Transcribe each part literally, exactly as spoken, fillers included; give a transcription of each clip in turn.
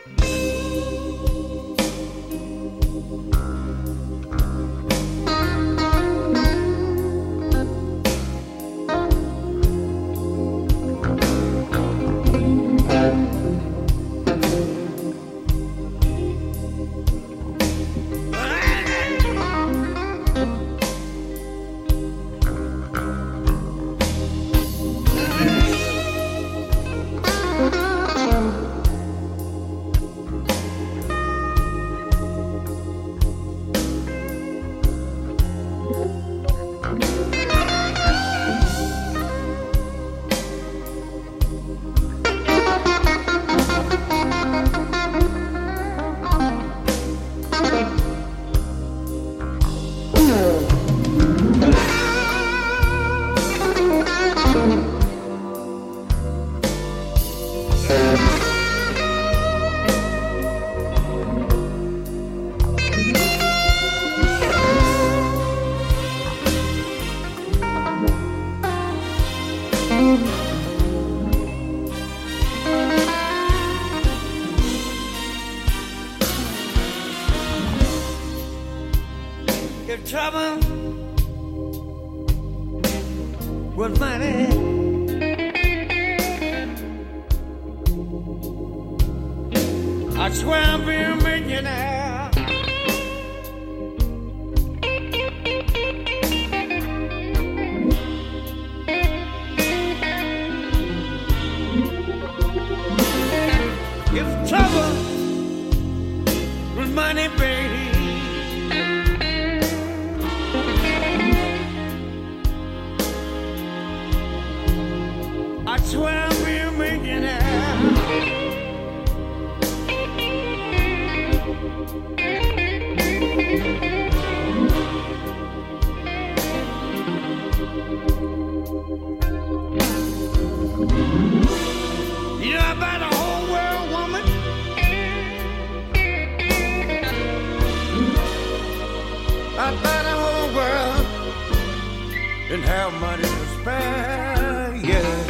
If trouble was money, I swear I'll be a millionaire. If trouble was money, baby, I swear I'll be a millionaire. You know about the whole world, woman? About the whole world and how money to spare, yeah.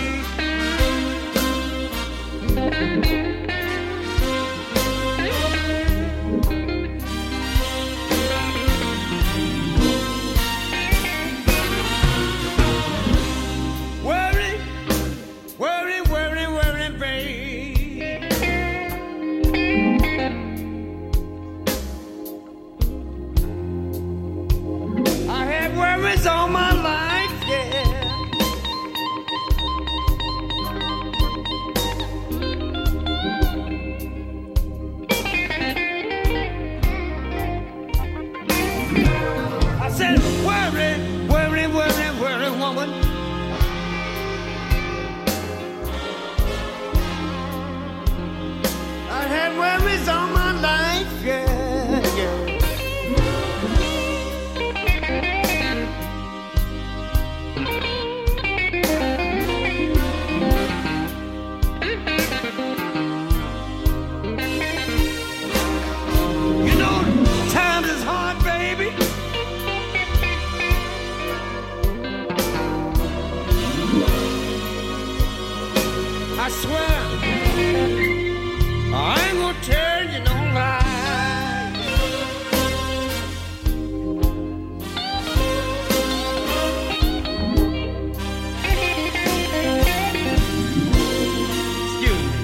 Worry, worry, worry, worry, babe. I had worries all my life, yeah. I said, worry, worry, worry, worry, woman. I had worries all my life, yeah, yeah. You know, times is hard, baby. I swear, I ain't gonna tell you no lie. Excuse me.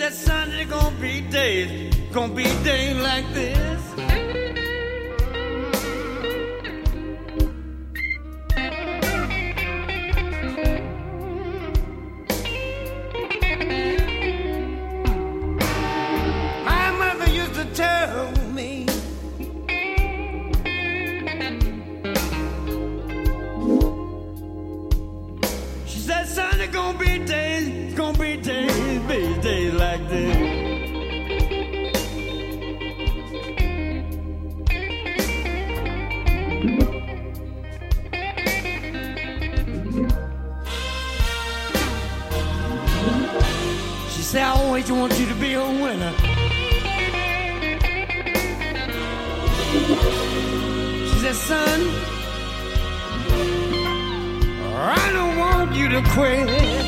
said, son, there's gonna be days, gonna be days like this. My mother used to tell me, she said, son, there's gonna be days, gonna be days, be days like this. She said, I always want you to be a winner. She said, son, I don't want you to quit.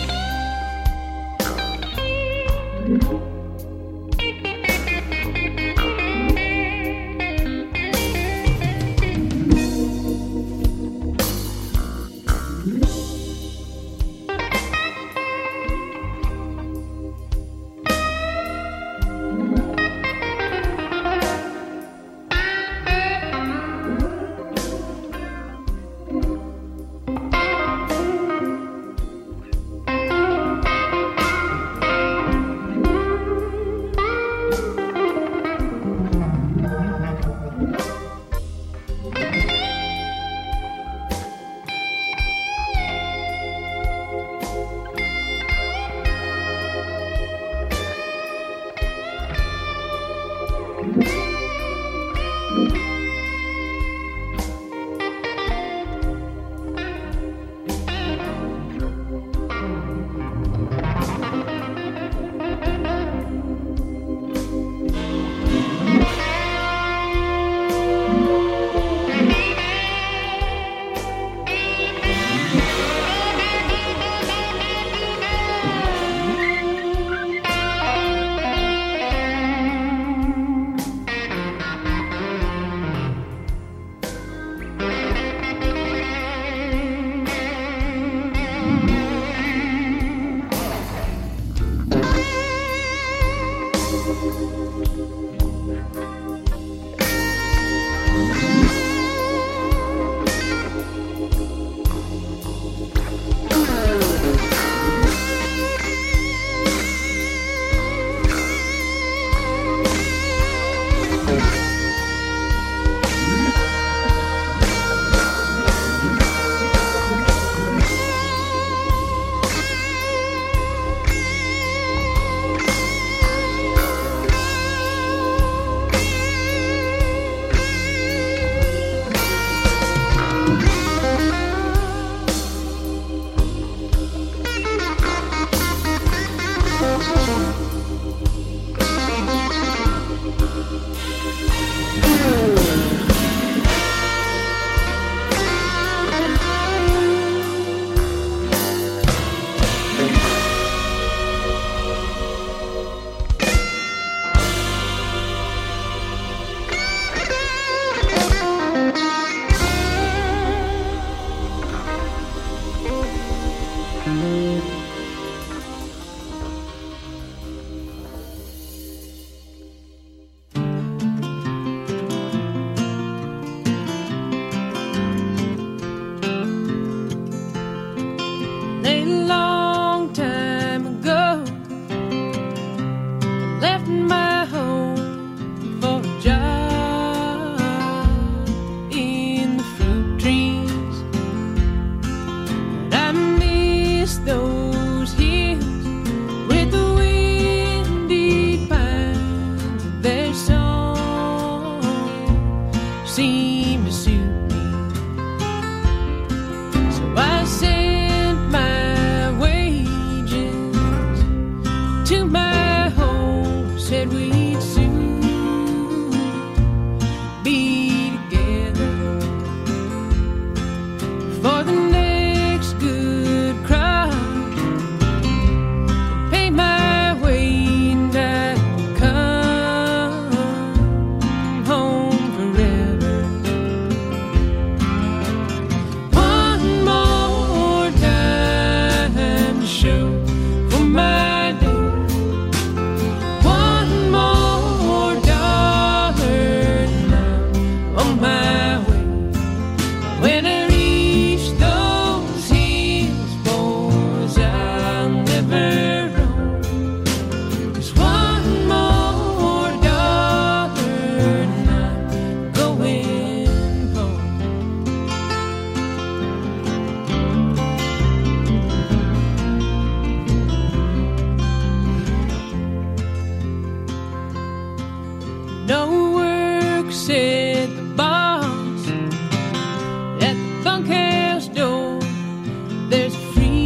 bunkhouse door, there's a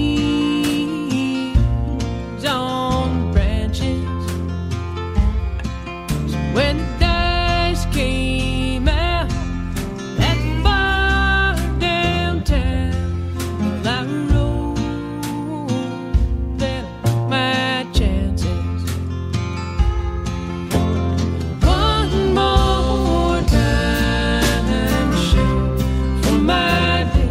freeze on branches. So when the dice came out at the bar downtown, well, I rolled them my chances. One more time to show for my day.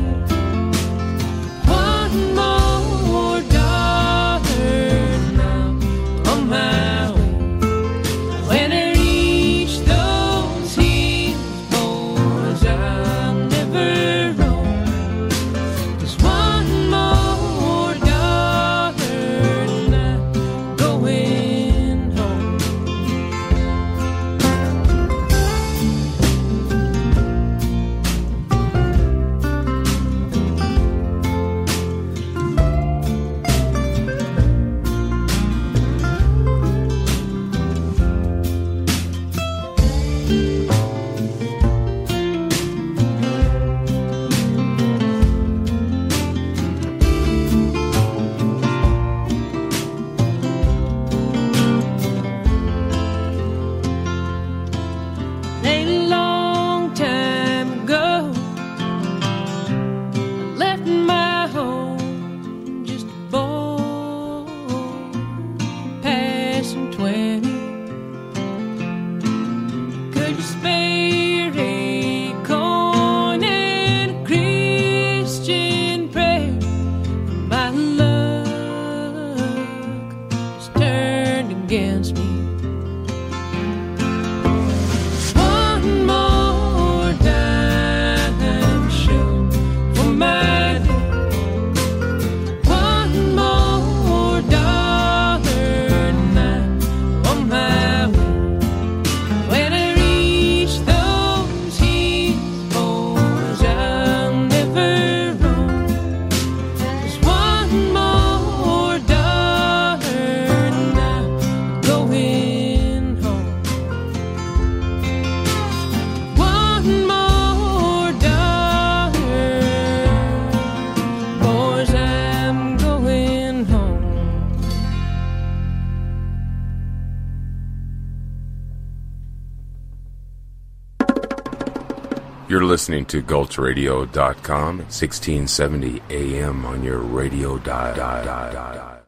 One more dollar now on my way. When I reach those hills, boys, I'll never roam. 'Cause one more dollar and I'm going home. Ain't a long time ago, I left my home, just a boy, passing twenty. Could you spare a coin and a Christian prayer? My luck has turned against me. One more dime show for my day. One more dollar and I'm on my way. When I reach those hills, boys, I'll never roam. 'Cause one more dollar and I'm going home. One more dollar, boys, I'm going home. You're listening to Gulch Radio dot com, sixteen seventy A M on your radio dial.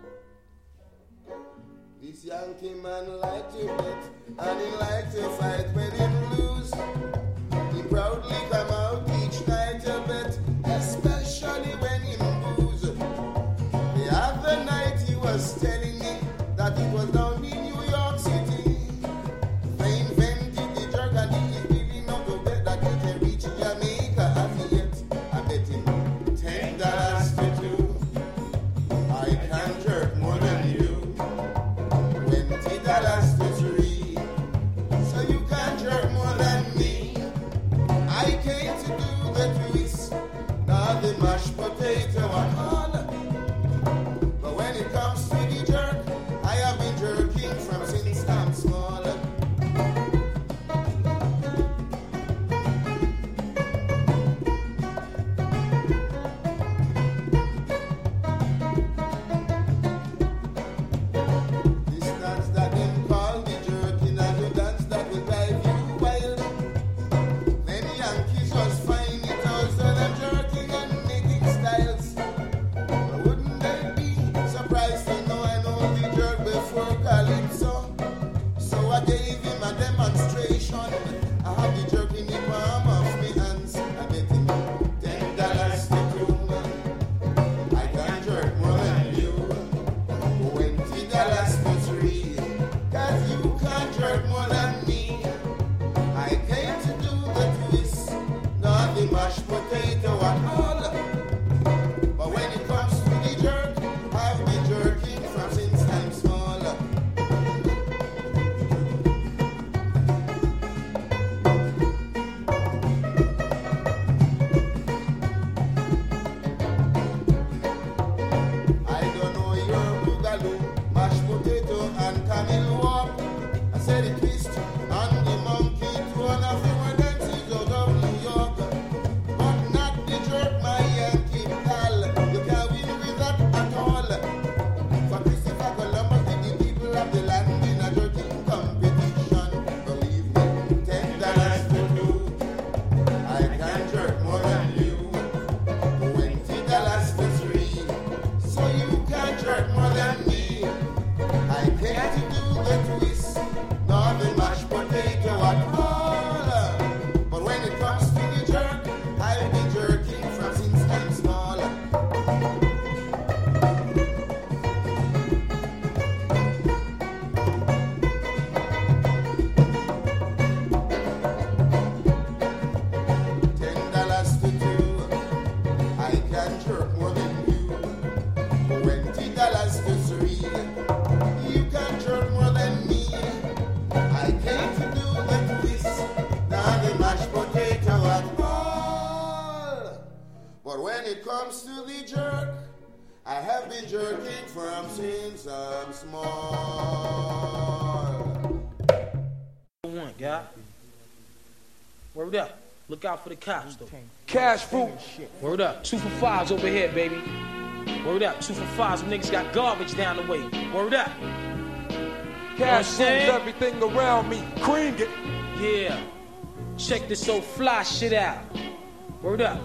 This Yankee man like to bet, and he like to fight when he lose. He proudly come out each night to bet, especially when he booze. The other night he was telling me that it was down in New York City. They invented the drug and he is really not to bet that he can reach Jamaica. And yet I bet him ten dollars to two. I can jerk more than you. Twenty dollars to three. So you can jerk more than me. I came to do the twist, not the mashed potato at all. But when it comes to the jerk, I have been jerking from since I'm small. This dance that them call the jerking and the dance that will drive you wild. Many Yankees just find it out, so them jerking and making styles. But wouldn't they be surprised to know I know the jerk before Calypso? So I gave him a demonstration. I have the jerk in the palm of me hands. I bet him ten dollars to two. I can jerk more than you. Twenty dollars to three. 'Cause you can't jerk more than me. I came to do the twist, not the mashed potato at all. But when it comes to the jerk, I've been jerking from since I'm small. I don't know your boogaloo, mashed potato and camel warp. I said the twist and the monkey to one of your dances out of New York. But not the the twist, nor the mashed potato at all. But when it comes to the jerk, I've been jerking from since I'm small. Ten dollars to two, I can jerk more than you. Twenty dollars to three, you can jerk more than me. I can't do the twist, nor the mashed potato at all. But when it comes to the jerk, I have been jerking from since I'm small. One, guy. Word up. Look out for the cops, though. Cash fruit. Word up. Two for fives over here, baby. Word up. Two for fives. Them niggas got garbage down the way. Word up. Cash You fruit's know what I'm saying? everything around me. Cream it. Yeah. Check this old fly shit out. Word up.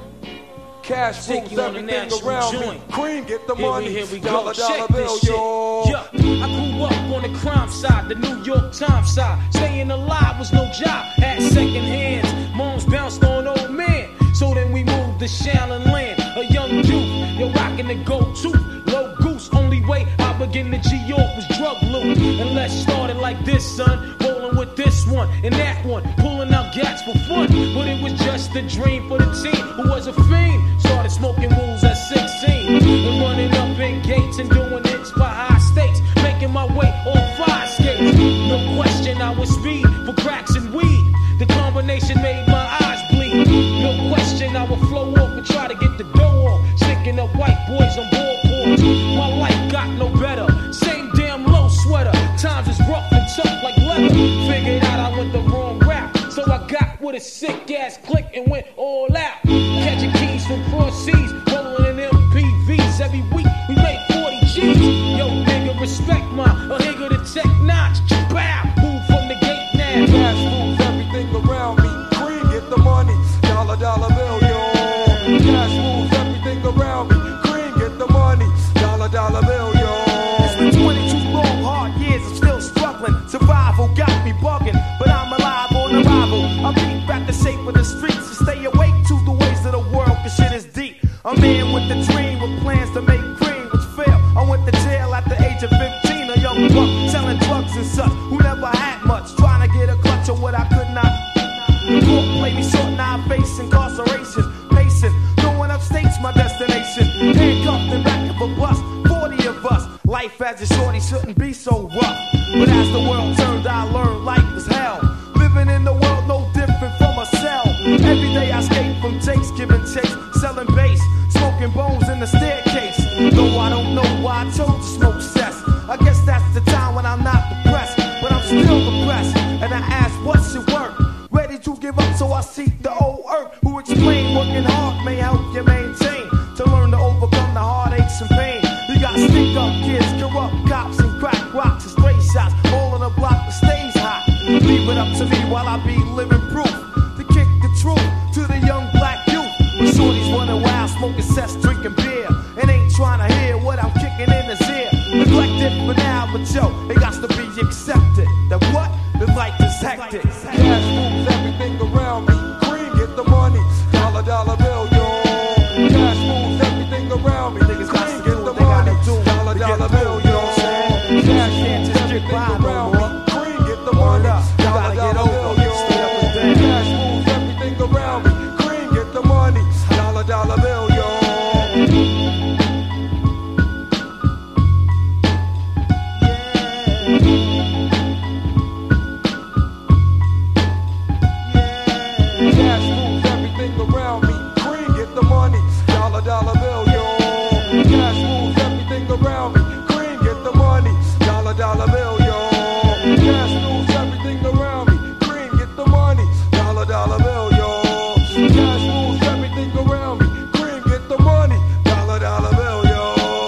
Cash Take fruit's you on a everything natural around joint. me. Cream get the Here money. we, here we dollar, go. dollar Check bill, this shit. yo. Yeah, I grew up on the crime side, the New York Times side. Staying alive was no job, had second hands. Moms bounced on old men. So then we moved to Shallon Land. A young youth, you're rocking the go-to. Low goose, only way I begin to G-York was drug loot. And let's start it like this, son. Rolling with this one and that one. Pulling out gats for fun. But it was just a dream for the team who was a fiend. Started smoking wools at sixteen. And running up in gates and doing hits by high stakes. Making my way on fire skates. No question I was speed for cracks and weed. The combination made my eyes bleed. No question I would flow off and try to get the dough off. Sticking up white boys on board boards. My life got no better. Same damn low sweater. Times is rough and tough like leather. Figured out I went the wrong route. So I got with a sick ass click and went all out. Catching keys from cross seas. Rolling in M P Vs. Every week we made forty G's. Yo, nigga, respect my a nigga to tech notch. Bow. Move from the gate now. Cash fruit's everything around me. Cream get the money. Dollar, dollar bill, yo. Cash fruit's everything around me. Cream get the money. Dollar, dollar bill, yo. It's been twenty-two long hard years, I'm still struggling. Survival got me bugging, but I'm alive on arrival. I peep at the shape of the streets and stay awake to the ways of the world, cause shit is deep. A man with a dream, with plans to make cream, which failed. I went to jail at the age of fifteen, a young buck selling drugs and such, who never had much, trying to get a clutch of what I could not. The court played me short, now I face incarceration. Pacing, going upstate's my destination. Handcuffed in back of a bus, forty of us. Life as a shorty shouldn't be so rough. But as the world turned, I learned life was hell. Living in the world no different from a cell. Every day I escape from takes, giving chase, selling bass, smoking bones in the staircase. Though I don't know why I chose to smoke cess. I guess that's the time when I'm not depressed, but I'm still depressed. And I ask, what's your work? Ready to give up, so I seek the old earth who explain working hard may help you maintain. To learn to overcome the heartaches and pain. You got stick up kids, corrupt cops, and crack rocks and stray shots. All on the block that stays hot. Leave it up to me while I be living proof. To kick the truth to the young black youth. When shorties running wild, smoking cess, drinking beer. And ain't trying to hear what I'm kicking in his ear. Neglected for now, but yo, it got to be accepted. That what? The life is hectic. Cash fruit's everything around me. Cream get the money. Dollar, dollar bill, yo. Cash fruit's everything around me. Niggas got Cream to get do the what they money. gotta do Dollar, to get dollar through, bill, you know yo. what I'm saying? Cash Can't fruit's just get everything by no around more. me. Cream get the Word money. up. You Dollar, gotta get dollar over bill, it. yo. Stay up and down. Cash fruit's everything around me. Cream get the money. Dollar, dollar bill, yo. Cash fruit's everything around me. Cream get the money. Dollar, dollar bill, yo. Cash fruit's everything around me. Cream get the money. Dollar, dollar bill, yo. Cash fruit's everything around me. Cream get the money. Dollar, dollar bill, yo. Cash fruit's everything around me. Cream get the money. Dollar, dollar bill, yo.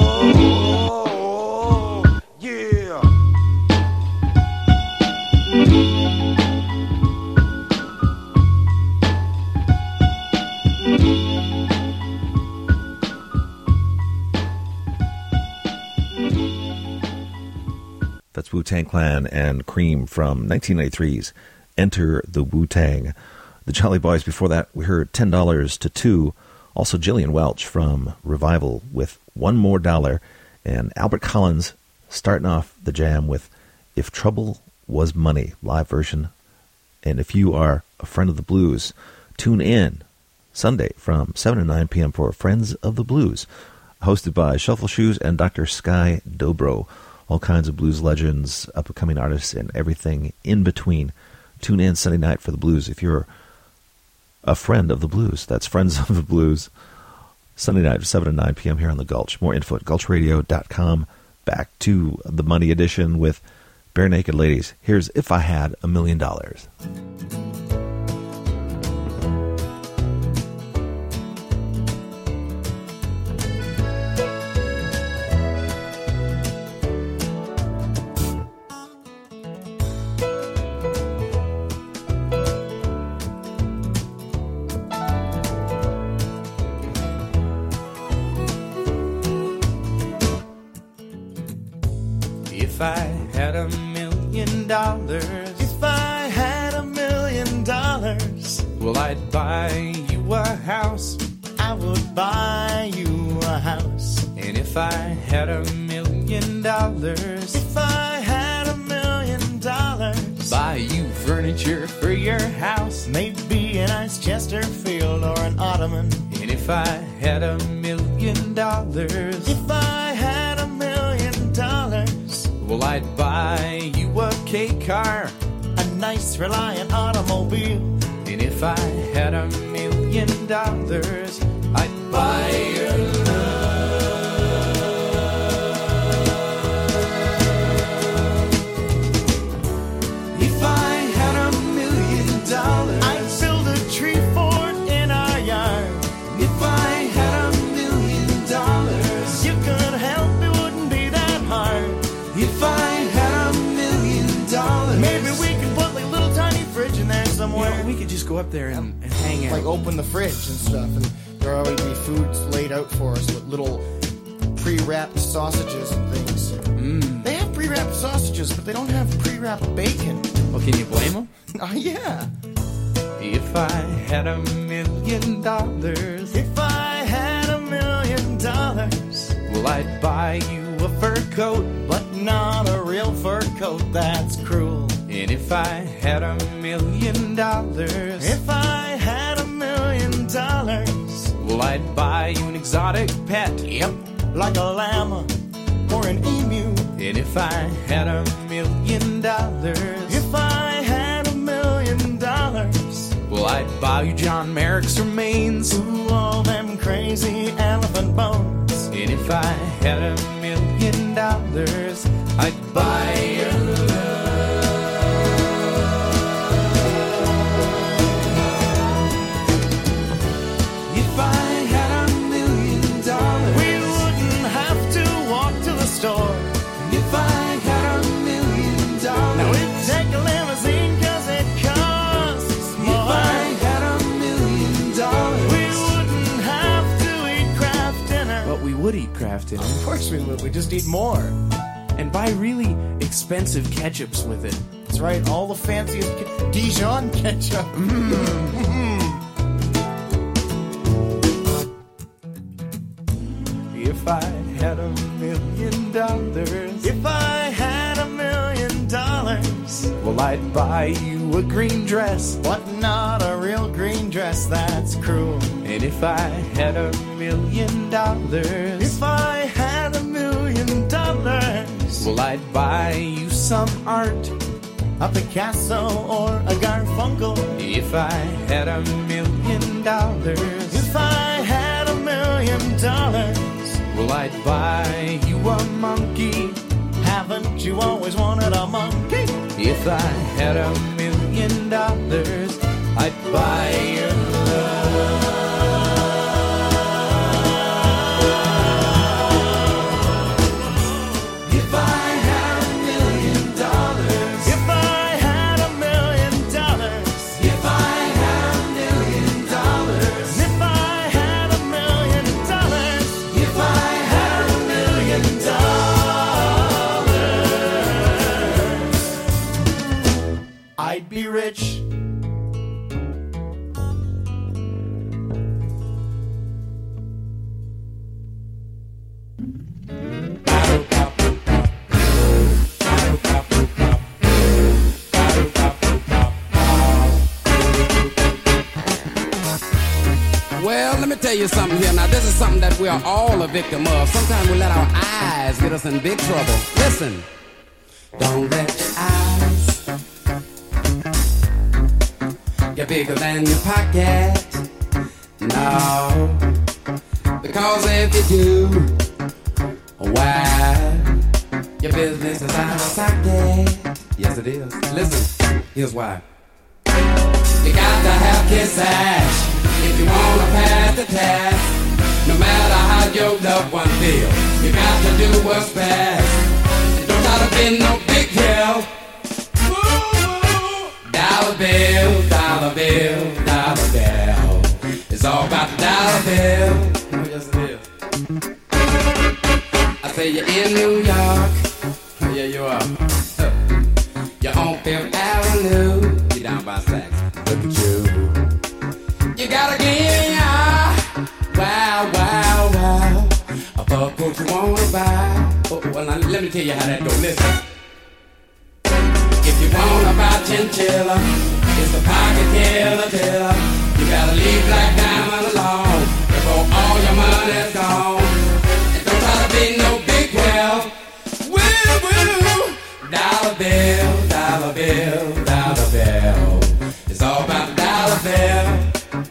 Yeah. The That's Wu-Tang Clan and Cream from nineteen ninety-three's Enter the Wu-Tang. The Jolly Boys, before that, we heard ten dollars to two. Also, Jillian Welch from Revival with One More Dollar. And Albert Collins starting off the jam with If Trouble Was Money, live version. And if you are a friend of the blues, tune in Sunday from seven to nine p.m. for Friends of the Blues, hosted by Shuffle Shoes and Doctor Sky Dobro. All kinds of blues legends, up-and-coming artists, and everything in between. Tune in Sunday night for the blues if you're a friend of the blues. That's Friends of the Blues. Sunday night, seven to nine p.m. here on the Gulch. More info at gulch radio dot com. Back to the Money Edition with Bare Naked Ladies. Here's If I Had a Million Dollars. If I had a million dollars, If I had a million dollars, well, I'd buy you a house. I would buy you a house. And if I had a million dollars, If I had a million dollars, buy you furniture for your house. maybe a nice Chesterfield or an ottoman. And if I had a million dollars, If I had a million dollars, well, I'd buy you a K car. a nice Reliant automobile. And if I had a million dollars, I'd buy your love. If I had a million dollars, I'd build a tree fort in our yard. if I had a million dollars, You could help, it wouldn't be that hard. if I had a million dollars, Maybe we could put like a little tiny fridge in there somewhere. Well, we could just go up there and, and hang out. Like open the fridge and stuff, and there always be foods laid out for us with little pre-wrapped sausages and things. Mm. They have pre-wrapped sausages, but they don't have pre-wrapped bacon. Well, can you blame them? Oh yeah. If I had a million dollars, If I had a million dollars, well, I'd buy you a fur coat. but not a real fur coat, that's cruel. And if I had a million dollars, If I had a million dollars, well, I'd buy you an exotic pet. yep, like a llama or an emu. And if I had a million dollars, If I had a million dollars, well, I'd buy you John Merrick's remains. ooh, all them crazy elephant bones. And if I had a million dollars, I'd buy your love. If I had a million dollars, We wouldn't have to walk to the store. if I had a million dollars, Now we'd take a limousine cause it costs if more. I had a million dollars, We wouldn't have to eat Kraft dinner. but we would eat Kraft dinner Of course we would. We just eat more. and buy really expensive ketchups with it. That's right. All the fanciest ke- Dijon ketchup. If I had a million dollars, If I had a million dollars, well, I'd buy you a green dress. but not a real green dress, that's cruel. And if I had a million dollars, If I had a million dollars, well, I'd buy you some art. a Picasso or a Garfunkel. If I had a million dollars, If I had a million dollars, well, I'd buy you a monkey. haven't you always wanted a monkey? If I had a million dollars, I'd buy your love. If I had a million dollars, If I had a million dollars, if I had a million dollars, if I had a million dollars, if I had a million dollars, deeply rich. Well, let me tell you something here. Now, this is something that we are all a victim of. Sometimes we let our eyes get us in big trouble. Listen. Don't let your eyes get bigger than your pocket. No. Because if you do, why, your business is out of socket. Yes, it is. Listen, here's why. You got to have kiss ass if you wanna pass the test. No matter how your loved one feels, you got to do what's best. And don't try to be no big deal. Dollar bill, dollar bill, dollar bill. It's all about the dollar bill. Oh, yes it is. I say you're in New York. Oh, yeah, you are. You're on Fifth Avenue. You're down by Saks. Look at you. You gotta get ya. Wow, wow, wow. A fuck what you wanna buy. Oh, well, now, let me tell you how that go. Listen. If you wanna buy chinchilla, it's a pocket killer, killer. You gotta leave Black Diamond alone before all your money's gone. And don't try to be no big whale. Woo, woo. Dollar bill, dollar bill, dollar bill. It's all about the dollar bill.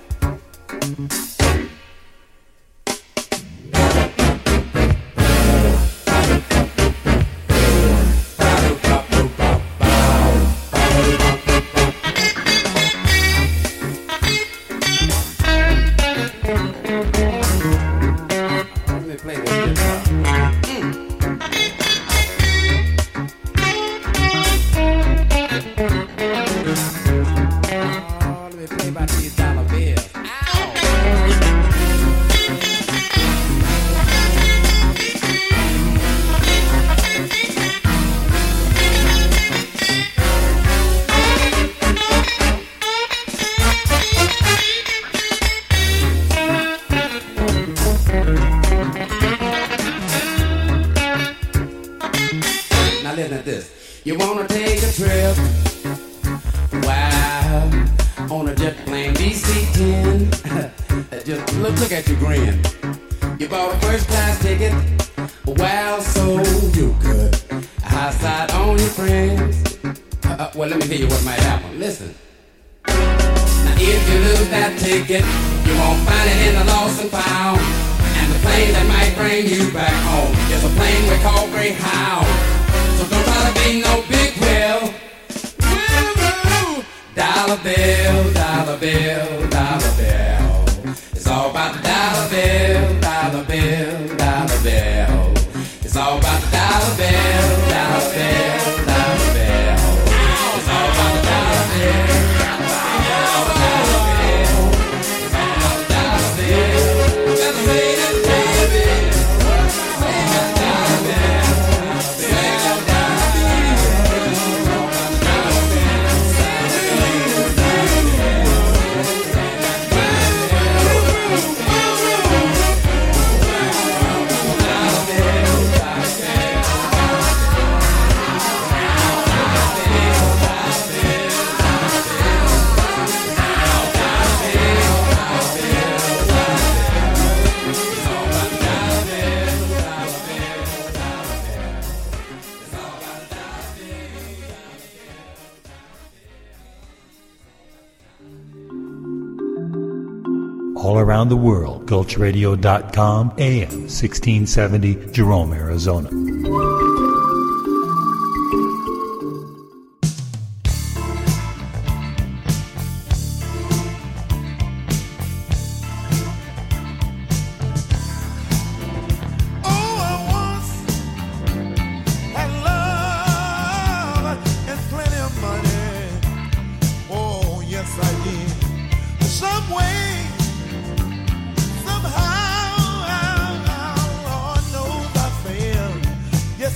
You wanna take a trip? Wow, on a jet plane D C ten. Just look, look at you grin. You bought a first class ticket. Wow, so you could high side on your friends. Uh, well, let me tell you what might happen. Listen. Now, if you lose that ticket, you won't find it in the lost and found. And the plane that might bring you back home is a plane we call Greyhound. So don't try to be no big whale. Woo-woo. Dollar bill, dollar bill, dollar bill. It's all about the dollar bill, dollar bill, dollar bill. It's all about the dollar bill, dollar bill, dollar bill. It's all about the dollar bill, dollar bill. It's all about the dollar bill. Better say it, baby. Say it, dollar bill. All around the world, Gulch Radio dot com, A M sixteen seventy, Jerome, Arizona. Somehow, Lord knows I failed. Yes,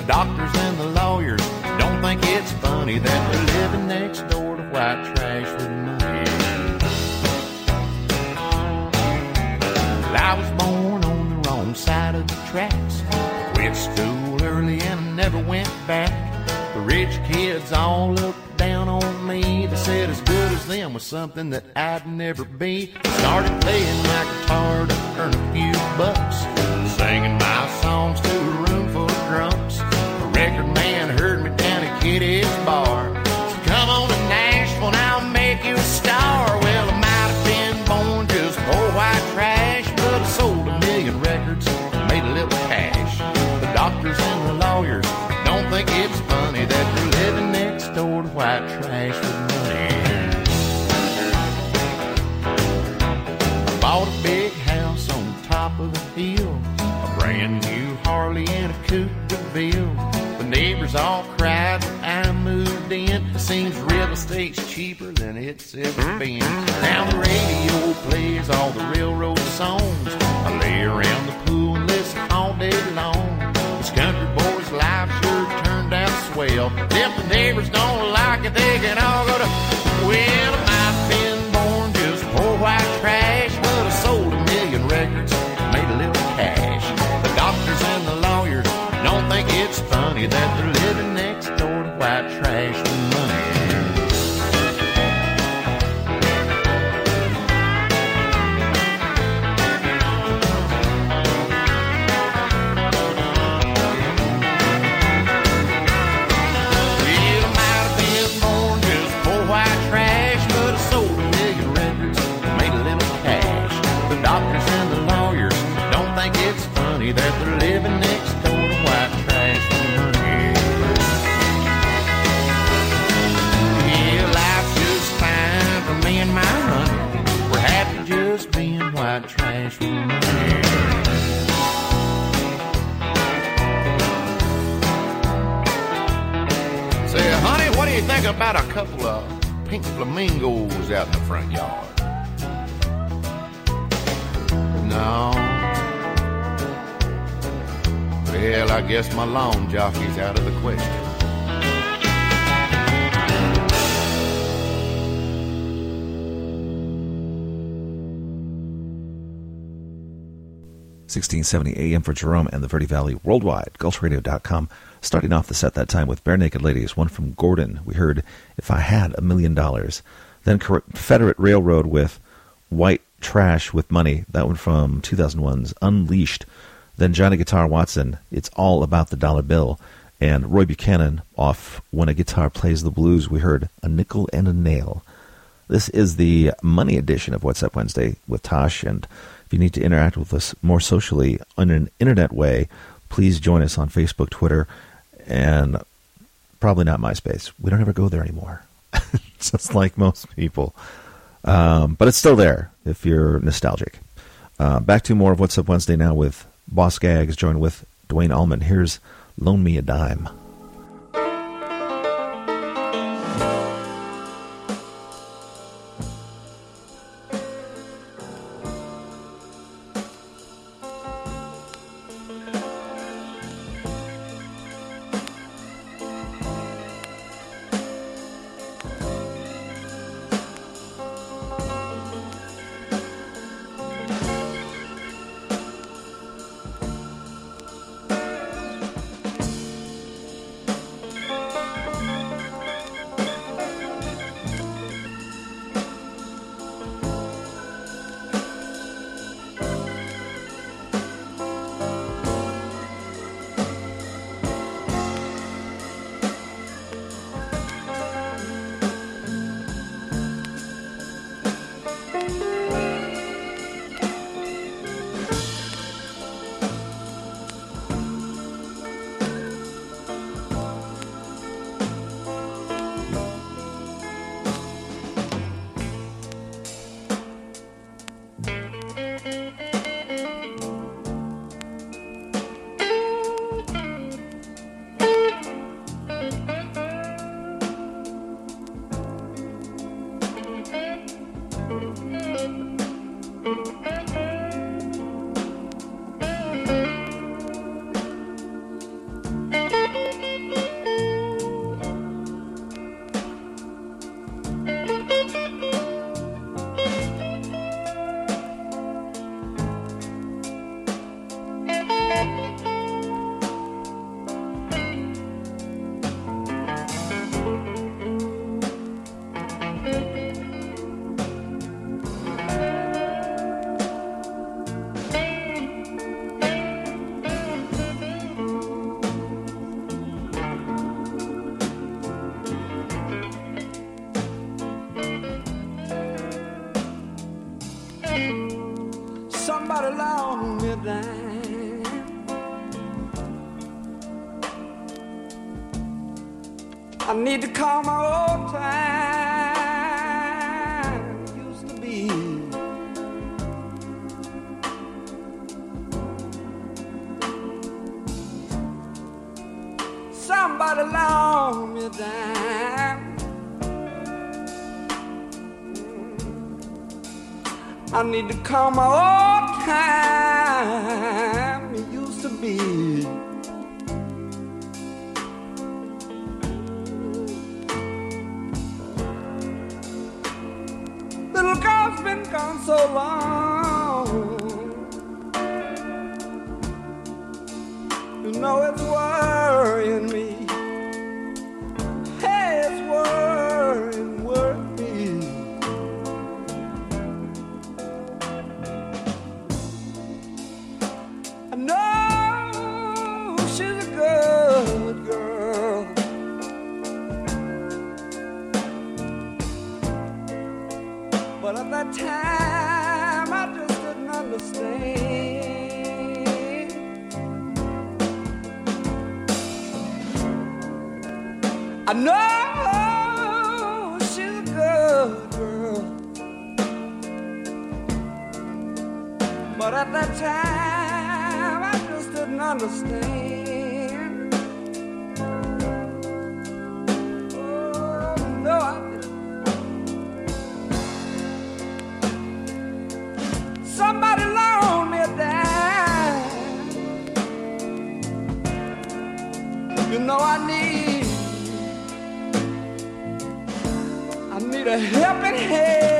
doctors and the lawyers don't think it's funny that they're living next door to white trash with money. Well, I was born on the wrong side of the tracks. I quit school early and I never went back. The rich kids all looked down on me. They said as good as them was something that I'd never be. Started playing my guitar to earn a few bucks, singing my songs to a room full of drunks. A record man heard me down at Kitty's bar. Said, come on to Nashville, now I'll make you a star. Well, I might have been born just poor white trash, but I sold a million records, made a little cash. The doctors and the lawyers don't think it's funny that they're living next door to white trash with money. I bought a big house on top of the hill, a brand new Harley and a Coupe de Ville. The neighbors all cried when I moved in. It seems real estate's cheaper than it's ever been. Now the radio plays all the railroad songs. I lay around the pool and listen all day long. This country boy's life sure turned out swell. If the neighbors don't like it, they can all go to, well, I might have been born just poor white trash, but I sold a million records, made a little cash. The doctors and the lawyers don't think it's funny that they're living next door to white trash with money. That they're living next door to white trash with money. Yeah, life's just fine for me and my honey. We're happy just being white trash with money. Say, honey, what do you think about a couple of pink flamingos out in the front yard? No. Well, I guess my lawn jockey's out of the question. sixteen seventy A M for Jerome and the Verde Valley worldwide, gulch radio dot com. Starting off the set that time with Bare Naked Ladies, one from Gordon. We heard If I Had a Million Dollars. Then Confederate Railroad with White Trash with Money. That one from two thousand one's Unleashed. Then Johnny Guitar Watson, It's All About the Dollar Bill. And Roy Buchanan off When a Guitar Plays the Blues. We heard A Nickel and a Nail. This is the money edition of What's Up Wednesday with Tosh. And if you need to interact with us more socially in an internet way, please join us on Facebook, Twitter, and probably not MySpace. We don't ever go there anymore, just like most people. Um, but it's still there if you're nostalgic. Uh, back to more of What's Up Wednesday now with Boss Gags, joined with Dwayne Allman. Here's Loan Me a Dime. somebody long me down. I need to call my old time used to be. Somebody long me down. I need to call my old time it used to be. Little girl's been gone so long, you know it's worrying me. Hey, it's worrying, worrying me. I know she's a good girl, but at that time I just didn't understand. I know she's a good girl, but at that time I just didn't understand. Oh, no, I didn't. Somebody loan me down. You know I need, I need a helping hand.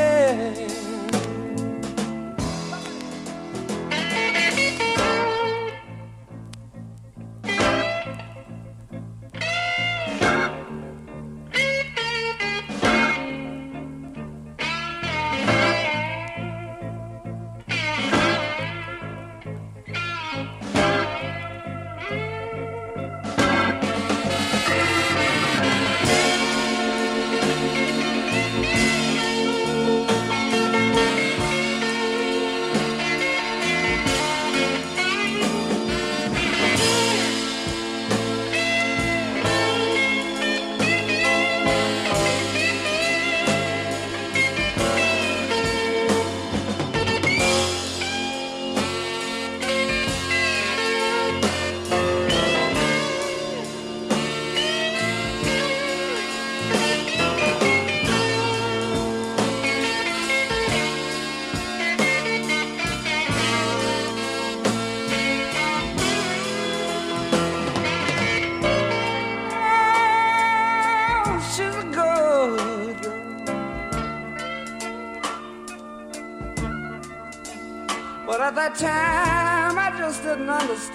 But at that time I just didn't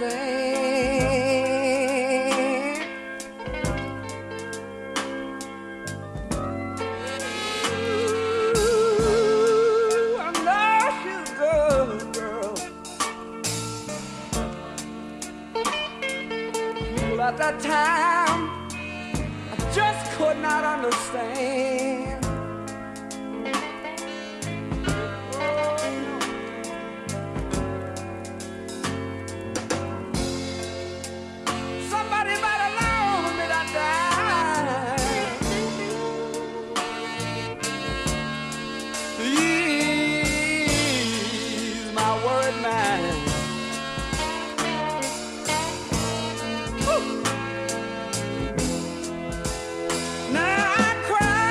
understand. Ooh, I know she's a good girl, but at that time I just could not understand. Now I cry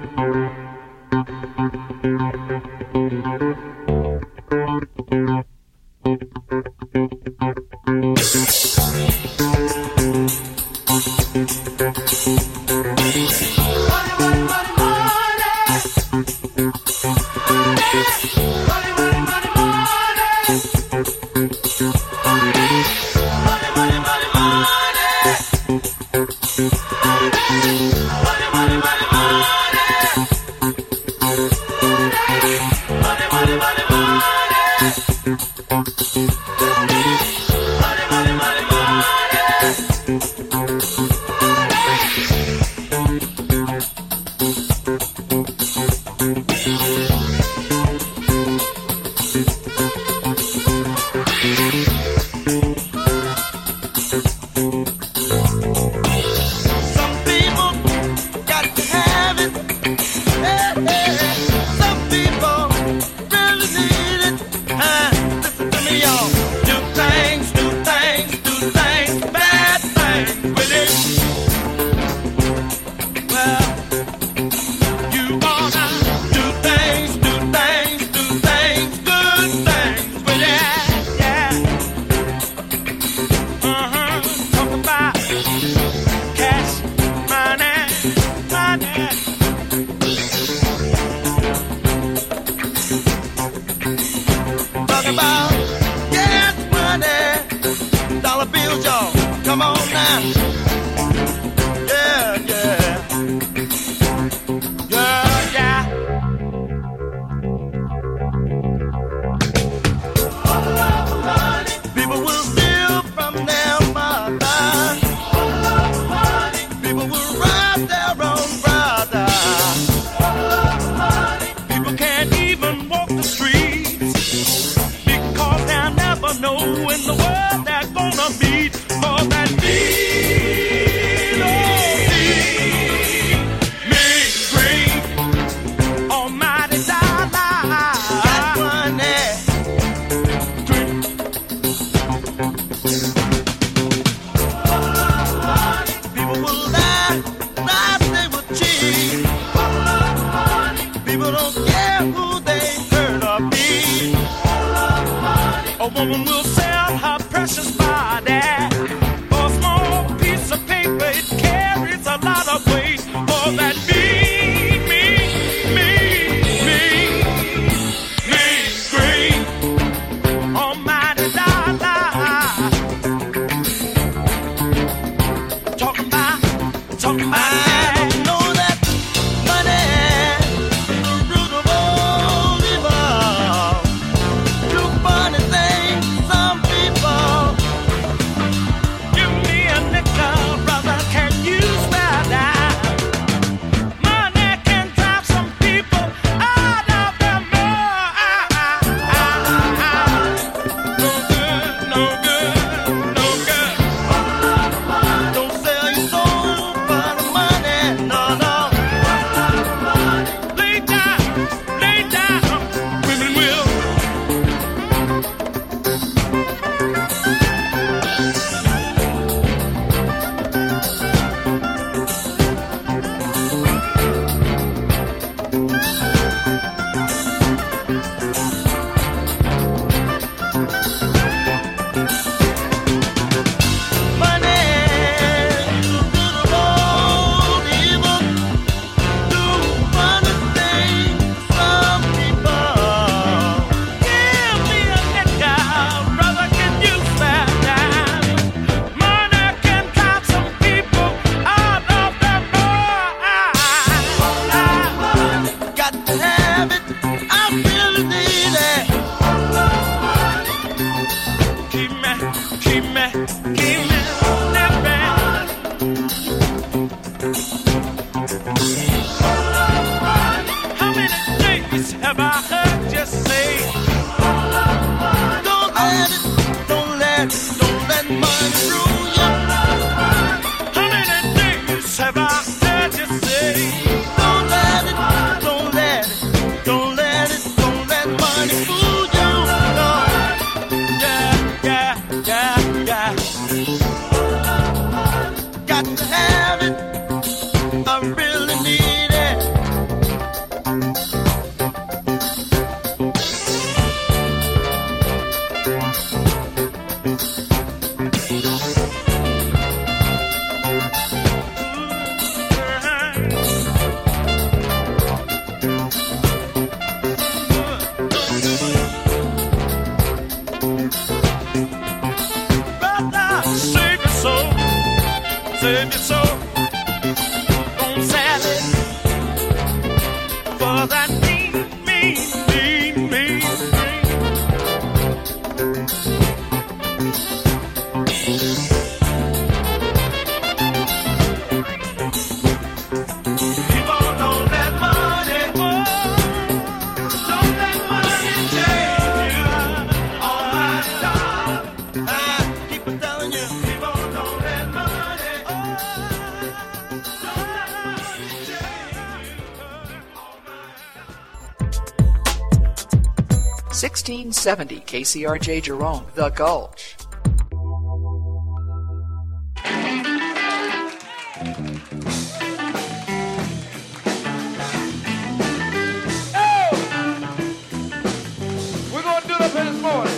Got to have it. I really need it. sixteen seventy K C R J Jerome, The Gulch. We're going to do it up here this morning.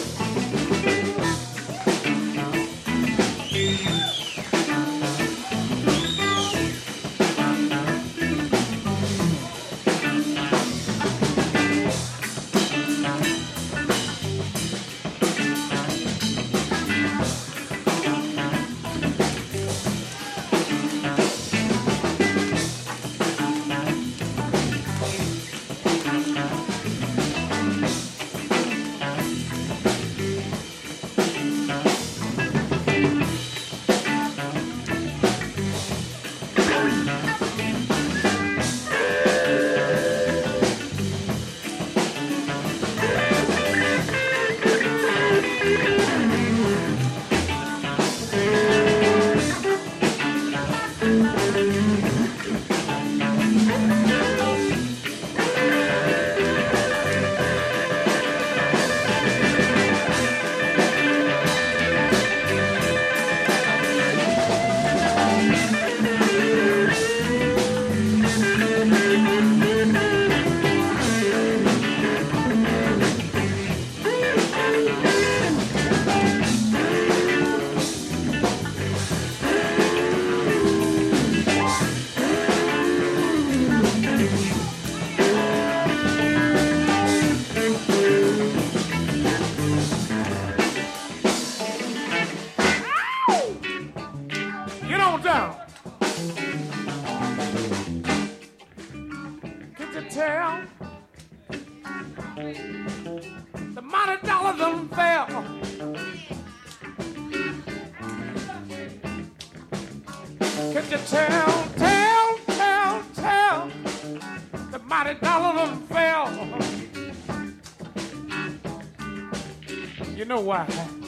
Why?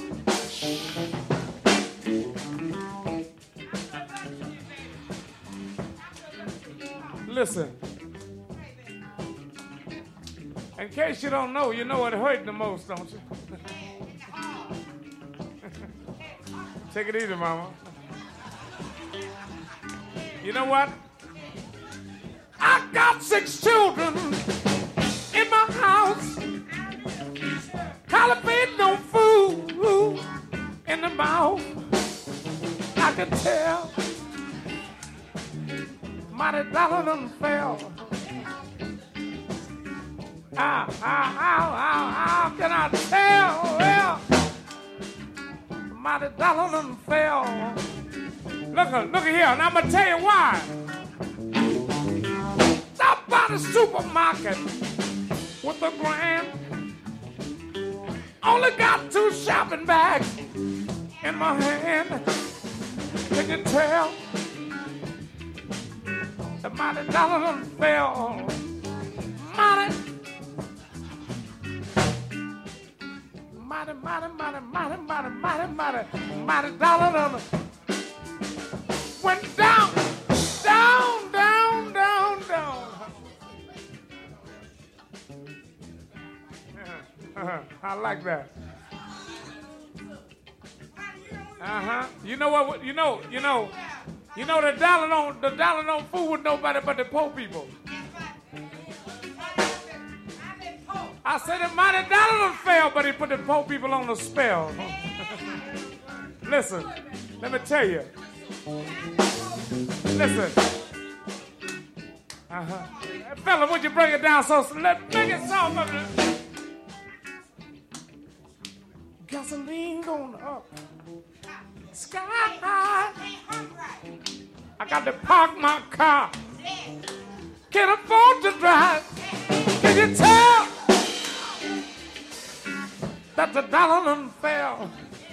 Listen, in case you don't know, you know what hurt the most, don't you? Take it easy, mama. You know what? I got six children in my house. Caliphate no food in the mouth. I can tell mighty dollar done fell. How, how, how, how, how can I tell? Well, mighty dollar done fell. Look, look here, and I'm gonna tell you why. Stop by the supermarket with a grand. Only got two shopping bags in my hand. Can you tell? The mighty dollar done fell. Mighty, mighty, mighty, mighty, mighty, mighty, mighty, mighty, mighty dollar done went down, down, down, down, down. Uh-huh. I like that. Uh-huh. You know what? You know, you know, you know the dollar don't the dollar don't fool with nobody but the poor people. I said the mighty dollar done fell, but he put the poor people on the spell. listen. Let me tell you. Listen. Uh-huh. Fella, would you bring it down so let make it soft up there. Gasoline going up. Sky high. I got to park my car. Can't afford to drive. Can you tell that the dollar done fell?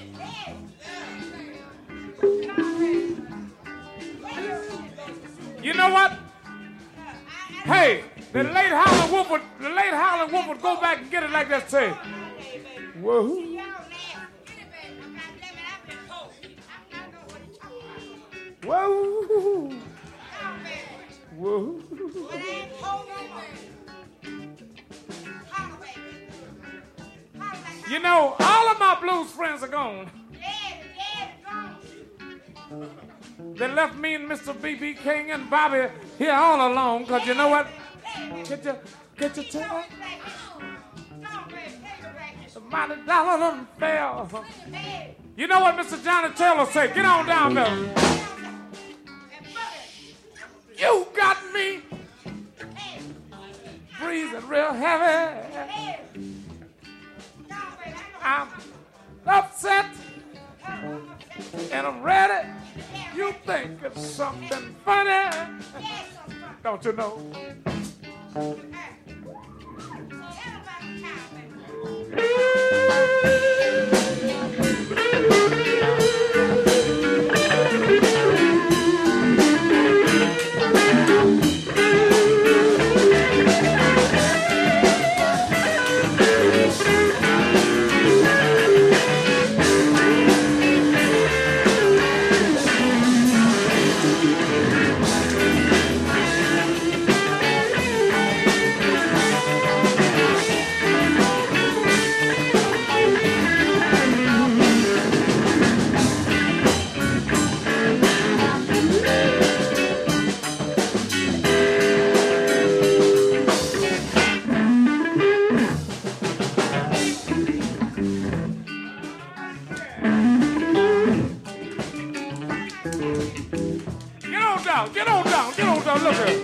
You know what? Hey, the late Howlin' Wolf would, the late Howlin' Wolf would go back and get it like that. Say, whoa. Whoa. Whoa. You know, all of my blues friends are gone. They left me and Mister B B King and Bobby here all alone, because you know what? Get your, get your tail. The mighty dollar done fell. You know what Mister Johnny Taylor say? Get on down there. You got me breathing real heavy. I'm upset and I'm ready. You think it's something funny, don't you know? Get on down, get on down, look here.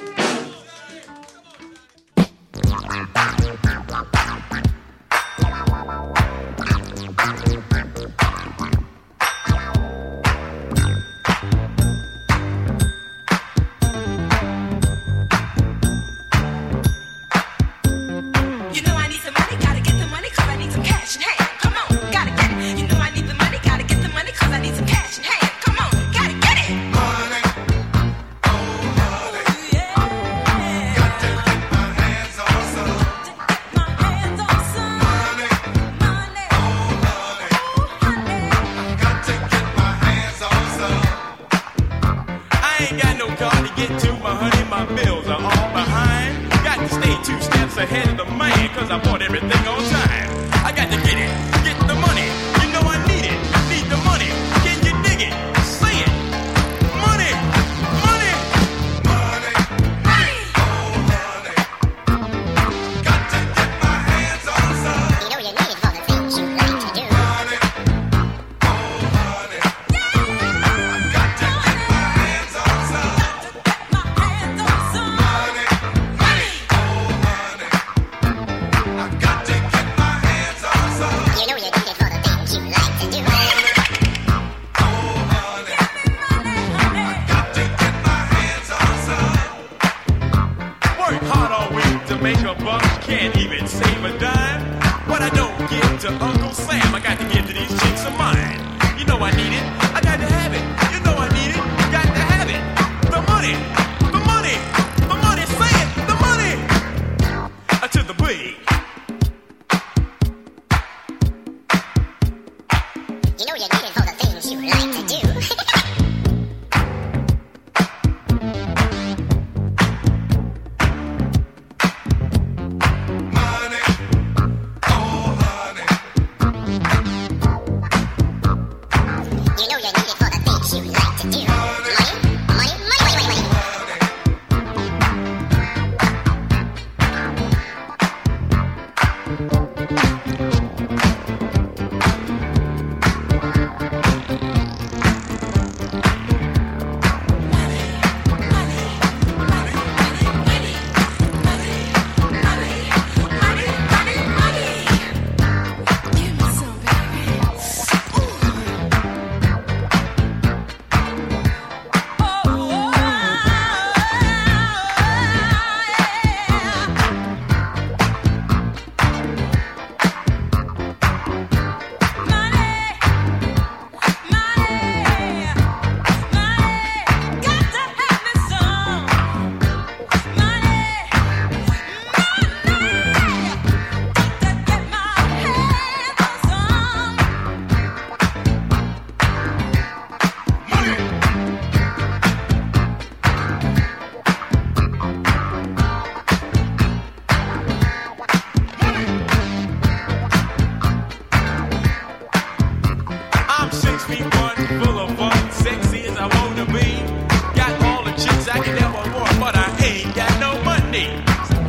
full of fun, sexy as I wanna be. Got all the chicks I can ever want, but I ain't got no money.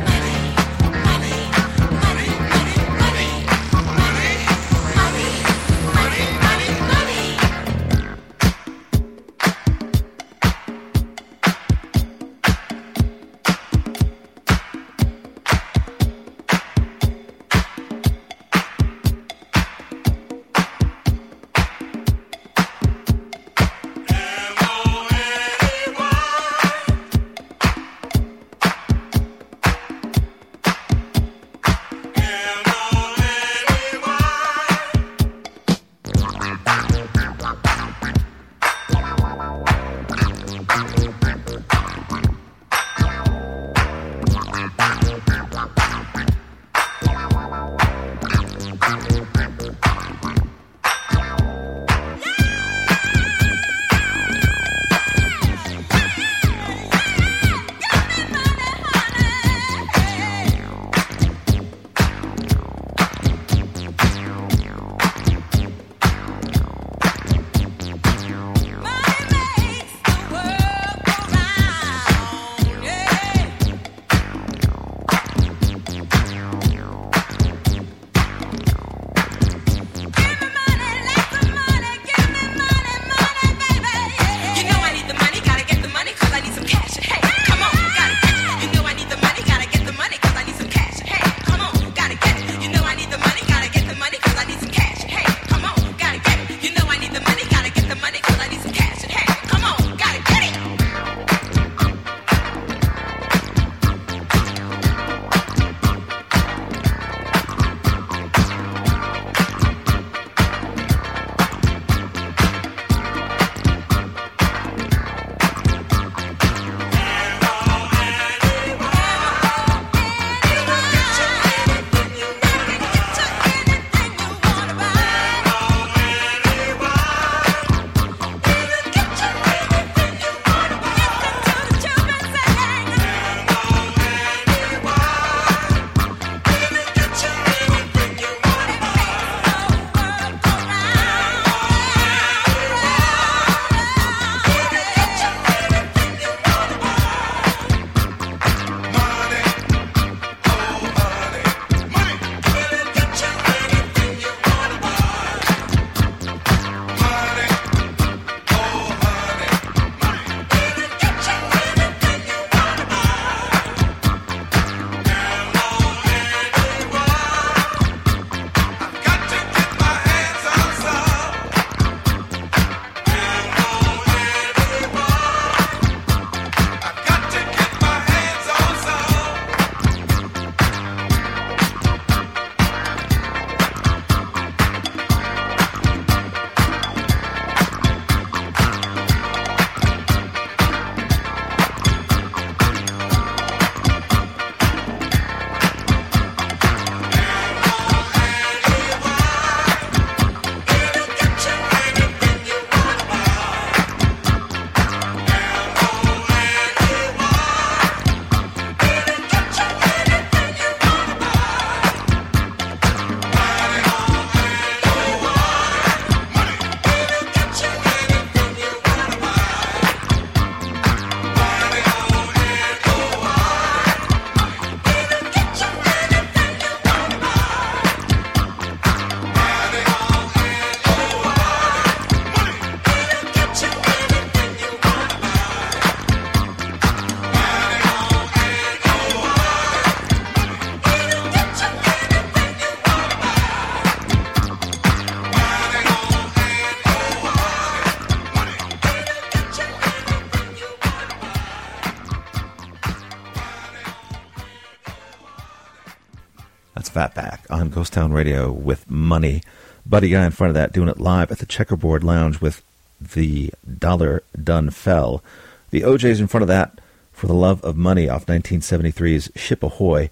Fatback on Ghost Town Radio with Money. Buddy Guy in front of that doing it live at the Checkerboard Lounge with The Dollar Done Fell. The O Js in front of that for The Love of Money off nineteen seventy-three's Ship Ahoy.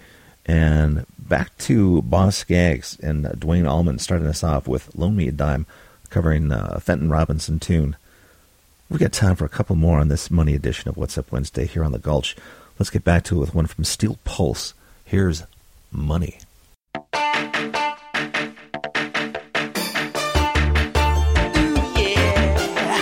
And back to Boss Skaggs and Dwayne Allman starting us off with Loan Me a Dime, covering a Fenton Robinson tune. We've got time for a couple more on this Money edition of What's Up Wednesday here on The Gulch. Let's get back to it with one from Steel Pulse. Here's Money. Yeah,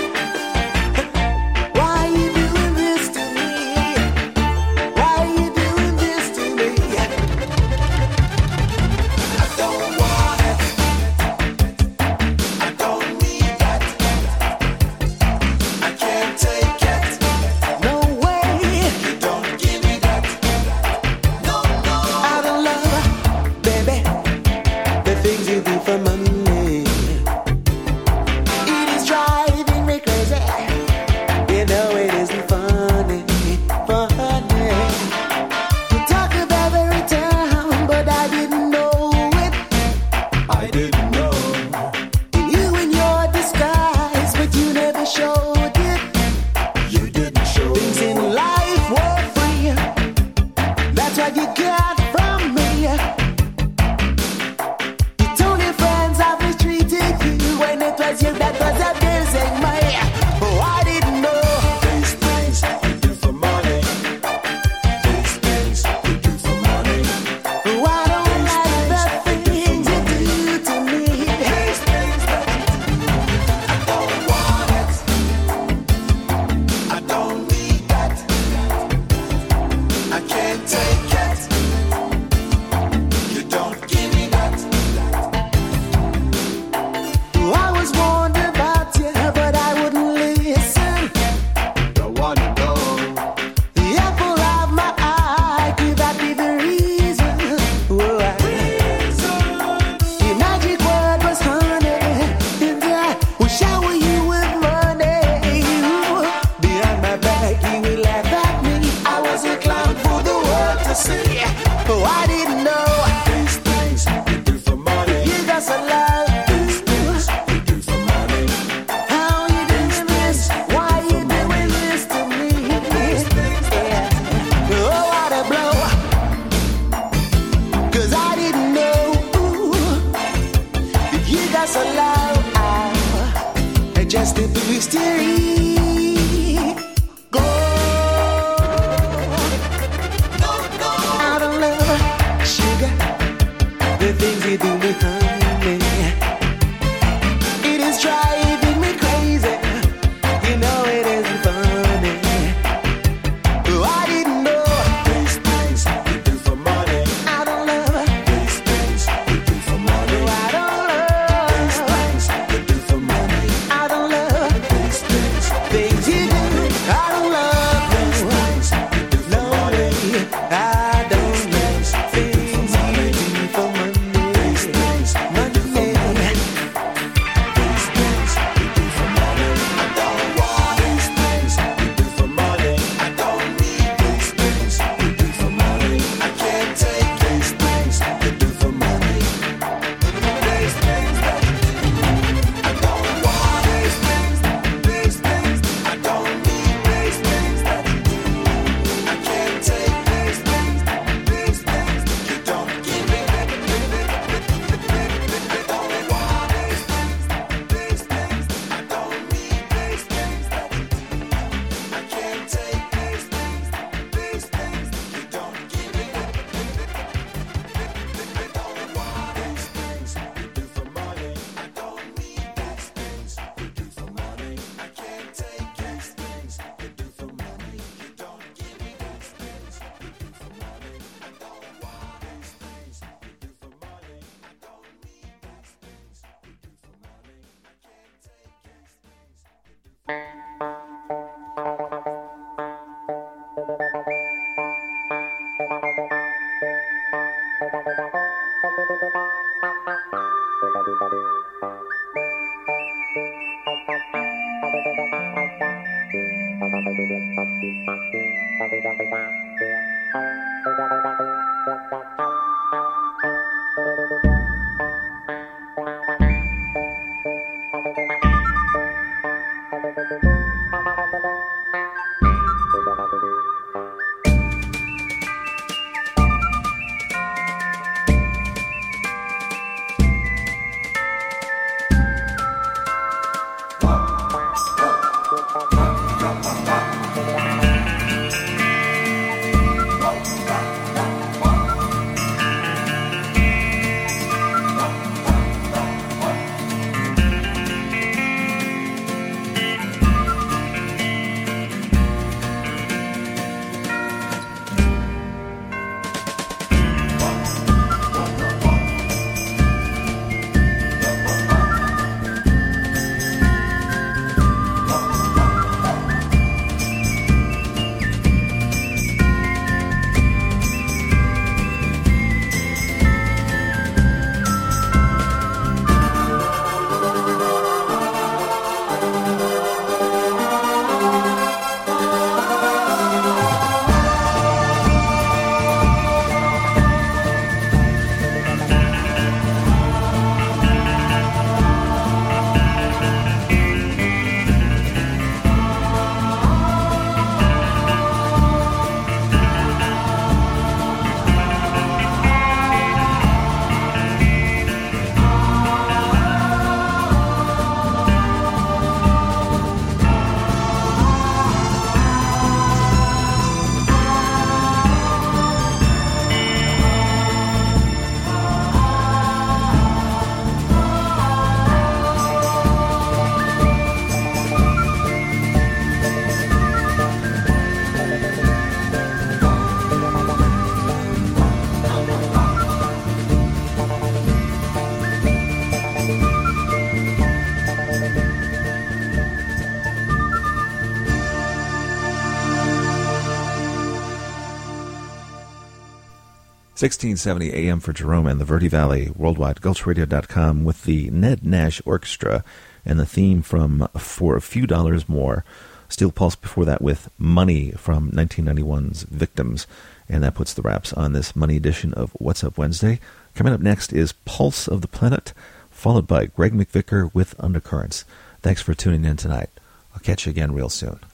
sixteen seventy A M for Jerome and the Verde Valley, worldwide, gulch radio dot com, with the Ned Nash Orchestra and the theme from For a Few Dollars More. Steel Pulse before that with Money from nineteen ninety-one's Victims. And that puts the wraps on this Money edition of What's Up Wednesday. Coming up next is Pulse of the Planet, followed by Greg McVicker with Undercurrents. Thanks for tuning in tonight. I'll catch you again real soon.